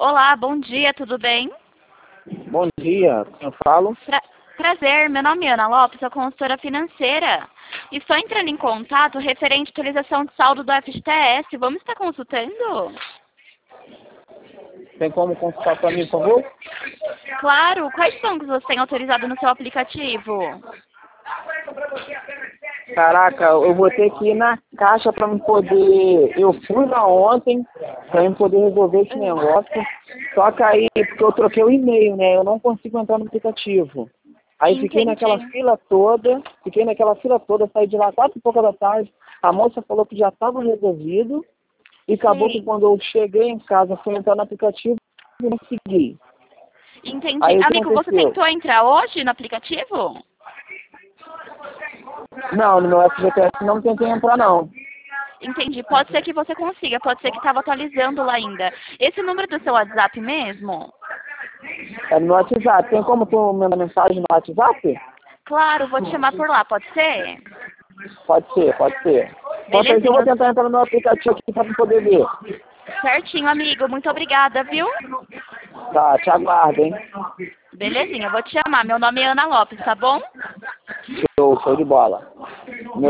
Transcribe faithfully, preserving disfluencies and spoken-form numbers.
Olá, bom dia, tudo bem? Bom dia, eu falo. Pra- Prazer, meu nome é Ana Lopes, sou consultora financeira. Estou entrando em contato referente à atualização de saldo do F G T S. Vamos estar consultando? Tem como consultar para mim, por favor? Claro, quais bancos você tem autorizado no seu aplicativo? Caraca, eu vou ter que ir na caixa para me poder. Eu fui lá ontem para me poder resolver esse negócio. Só que aí, porque eu troquei o e-mail, né? Eu não consigo entrar no aplicativo. Aí fiquei naquela Entendi. fila toda, fiquei naquela fila toda, saí de lá quatro e pouca da tarde. A moça falou que já estava resolvido. E acabou que Sim, quando eu cheguei em casa, fui entrar no aplicativo e não consegui. entendi. Aí o que Amigo, você aconteceu? tentou entrar hoje no aplicativo? Não, no meu F G T S não tentei entrar não. Entendi. Pode ser que você consiga, pode ser que estava atualizando lá ainda. Esse número do seu WhatsApp mesmo? É no WhatsApp. Tem como tu mandar mensagem no WhatsApp? Claro, vou te chamar por lá, pode ser? Pode ser, pode ser. Enquanto isso, eu vou Belezinha. tentar entrar no meu aplicativo aqui para poder ver. Certinho, amigo. Muito obrigada, viu? Tá, te aguardo, hein? Belezinha, eu vou te chamar. Meu nome é Ana Lopes, tá bom? Show, show de bola.